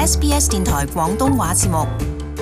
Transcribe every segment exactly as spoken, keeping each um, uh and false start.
S B S 電台廣東話節目。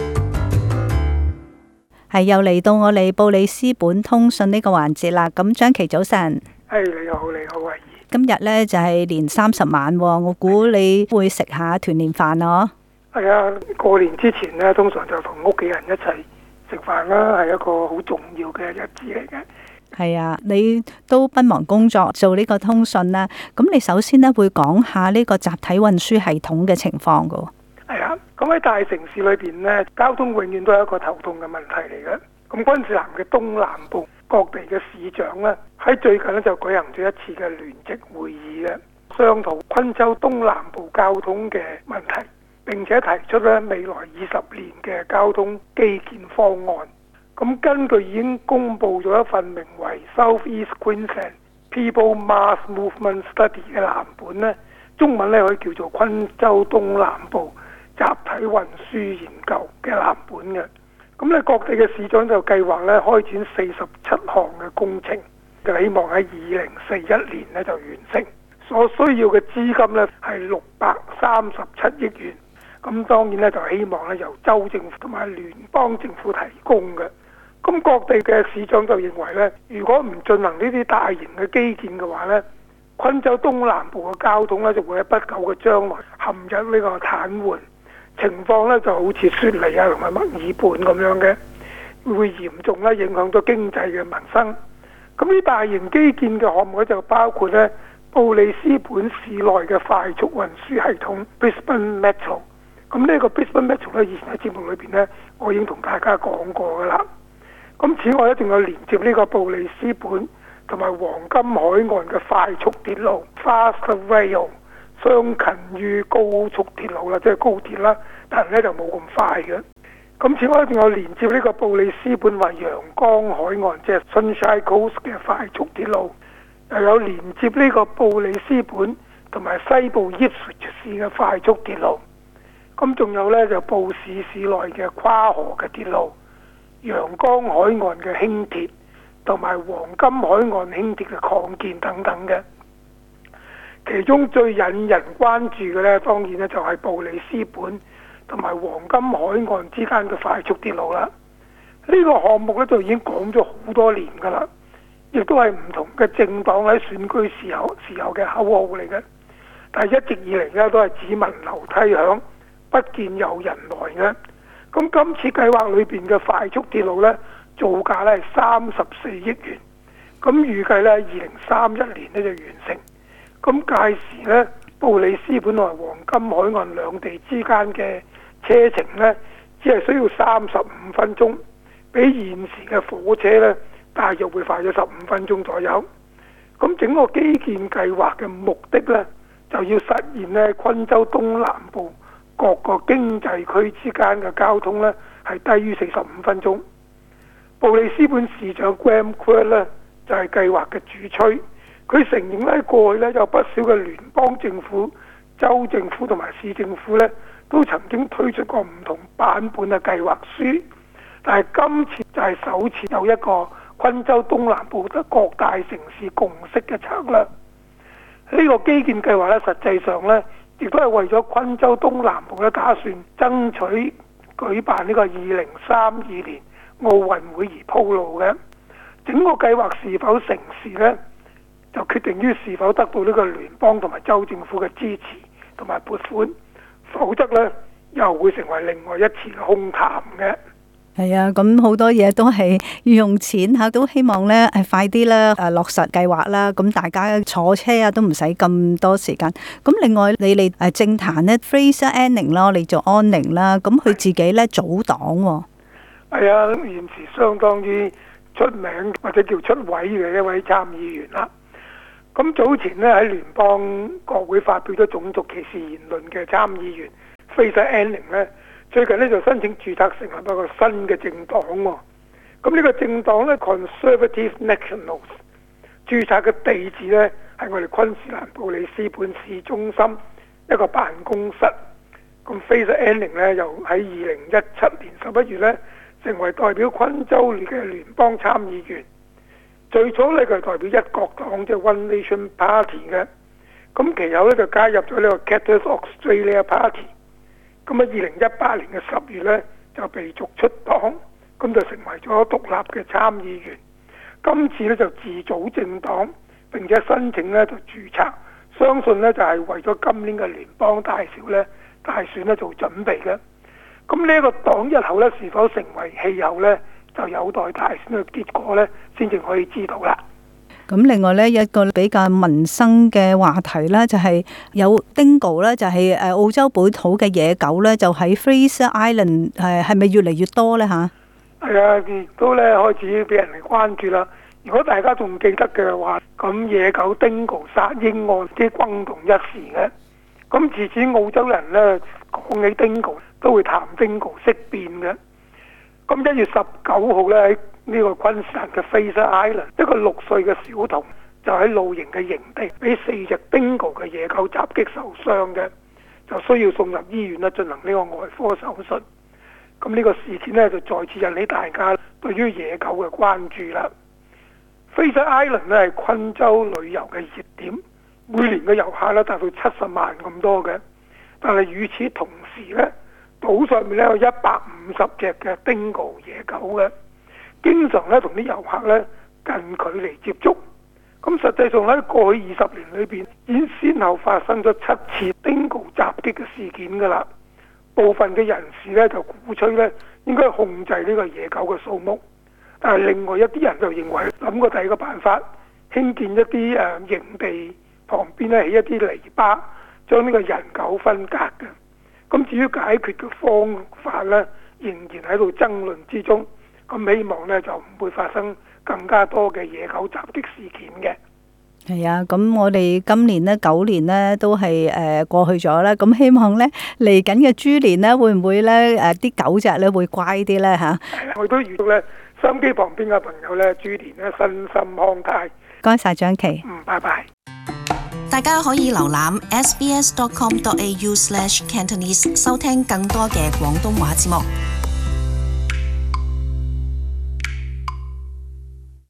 係又嚟到我哋布里斯本通訊呢個環節啦。咁張琪早晨， 係、hey, 你好，你好慧怡。 今日呢就係年三十晚，我估你會食下團年飯咯。 係啊，過年之前呢，通常就同屋企人一齊食飯啦，係一個好重要嘅日子嚟嘅。 係啊，你都奔忙工作做呢個通訊啦。咁你首先呢會講下呢個集體運輸系統嘅情況噶。 係啊，咁喺大城市裏邊呢，交通永遠都係一個頭痛嘅問題嚟嘅。咁昆士蘭嘅東南部各地嘅市長呢，喺最近呢就舉行咗一次嘅聯席會議嘅，商討昆州東南部交通嘅問題，並且提出呢未來二十年嘅交通基建方案。咁根據已經公布咗一份名為 South East Queensland People Mass Movement Study 嘅藍本呢，中文呢可以叫做昆州東南部集體運輸研究嘅藍本嘅。咁咧各地嘅市長就計劃咧開展四十七項嘅工程，就希望喺二零四一年咧就完成。所需要嘅資金咧係六百三十七億元。咁當然咧就希望咧由州政府同埋聯邦政府提供嘅。咁各地嘅市長就認為咧，如果唔進行呢啲大型嘅基建嘅話咧，昆州東南部嘅交通咧就會喺不久嘅將來陷入呢個癱瘓。情況咧就好似雪梨啊同埋墨爾本咁樣嘅，會嚴重咧影響到經濟嘅民生。咁啲大型基建嘅項目咧就包括咧布里斯本市內嘅快速運輸系統 Brisbane Metro。咁呢個 Brisbane Metro 咧以前喺節目裏邊咧我已經同大家講過噶啦。咁此外咧仲有連接呢個布里斯本同埋黃金海岸嘅快速鐵路 Fast Rail。相近於高速鐵路啦，即係高鐵啦，但係咧就冇咁快嘅。咁此外仲有連接呢個布里斯本或陽光海岸，即係 Sunshine Coast 嘅快速鐵路，又有連接呢個布里斯本同埋西部 Ipswich 市嘅快速鐵路。咁仲有咧就布市市內嘅跨河嘅鐵路、陽光海岸嘅輕鐵同埋黃金海岸輕鐵嘅擴建等等嘅。其中最引人關注嘅呢，當然呢就係布里斯本同埋黃金海岸之間嘅快速鐵路啦。呢個項目呢，就已經講咗好多年噶啦，亦都係唔同嘅政黨喺選舉時候時候嘅口號嚟嘅。但係一直以嚟呢，都係只聞樓梯響，不見有人來嘅。咁今次計劃裏邊嘅快速鐵路呢，造價呢係三十四億元，咁預計呢，二零三一年呢就完成。咁屆時呢，布里斯本同埋黃金海岸兩地之間嘅車程呢，只係需要三十五分鐘，比現時嘅火車呢，大約會快咗十五分鐘左右。咁整個基建計劃嘅目的呢，就要實現呢昆州東南部各個經濟區之間嘅交通呢，係低於四十五分鐘。布里斯本市長 Graham Quirk 呢，就係計劃嘅主催。佢承認咧，過去咧有不少嘅聯邦政府、州政府同埋市政府咧，都曾經推出過唔同版本嘅計劃書，但係今次就係首次有一個昆州東南部得各大城市共識嘅策略。呢個基建計劃咧，實際上咧，亦都係為咗昆州東南部咧打算爭取舉辦呢個二零三二年奧運會而鋪路嘅。整個計劃是否成事呢？就決定於是否得到呢個聯邦同埋州政府嘅支持同埋撥款，否則呢又會成為另外一次嘅空談嘅。 係啊，咁好多嘢都係要用錢嚇，都希望咧係快啲咧誒落實計劃啦。咁大家坐車啊都唔使咁多時間。咁另外你哋誒政壇咧 Fraser Anning 啦，你做安寧啦，咁佢自己咧組黨喎。 係啊，現時相當於出名或者叫出位嘅一位參議員啦。咁早前咧喺聯邦國會發表咗種族歧視言論嘅參議員 Fraser Anning 咧，最近咧就申請註冊成立一個新嘅政黨喎。咁呢個政黨咧 Conservative Nationals， 註冊嘅地址咧係我哋昆士蘭布里斯本市中心一個辦公室。咁 Fraser Anning 咧又喺二零一七年十一月咧成為代表昆州嘅聯邦參議員。最初咧佢係代表一國黨，即係 One Nation Party 嘅，咁其後咧就加入咗呢個 Katters Australia Party， 咁啊，二零一八年嘅十月咧就被逐出黨，咁就成為咗獨立嘅參議員。今次咧就自組政黨，並且申請咧就註冊，相信咧就係為咗今年嘅聯邦大選咧大選咧做準備嘅。咁呢一個黨日後咧是否成為氣候咧，就有待大選嘅結果咧先至可以知道啦。 咁另外咧一個比較民生嘅話題咧，就係有 Dingo 咧，就係誒澳洲本土嘅野狗咧，就喺 Fraser Island 誒係咪越嚟越多咧嚇？係啊，亦都咧開始俾人哋關注啦。如果大家仲記得嘅話，咁野狗 Dingo 殺嬰案啲轟動一時嘅。咁自此澳洲人咧講起 Dingo 都會談 Dingo 色變嘅。咁一月十九號咧喺呢個昆士蘭嘅 Fraser Island， 一個六歲嘅小童就喺露營嘅營地俾四隻 Dingo 嘅野狗襲擊受傷嘅，就需要送入醫院咧進行呢個外科手術。咁呢個事件咧就再次引起大家對於野狗嘅關注啦。Fraser Island 咧係昆州旅遊嘅熱點，每年嘅遊客咧達到七十萬咁多嘅，但係與此同時咧，島上面咧有一百五十隻嘅 Dingo 野狗嘅，經常咧同啲遊客咧近距離接觸。咁實際上喺過去二十年裏邊，已經先後發生咗七次 Dingo 襲擊嘅事件㗎啦。部分嘅人士咧就鼓吹咧應該控制呢個野狗嘅數目，但係另外一啲人就認為諗過第二個辦法，興建一啲誒營地旁邊咧起一啲泥巴，將呢個人狗分隔嘅。咁至於解決嘅方法咧，仍然喺度爭論之中。咁希望咧就唔會發生更加多嘅野狗襲擊事件嘅。 係啊，咁我哋今年呢，狗年呢都係誒過去咗啦。咁希望咧嚟緊嘅豬年呢，會唔會咧誒啲狗隻咧會乖啲咧嚇？ 係啊，我都預祝咧收音機旁邊嘅朋友咧豬年咧身心康泰。 該晒張琪。 嗯，拜拜。 大家可以瀏覽 s b s dot com dot a u slash cantonese 收聽更多嘅廣東話節目。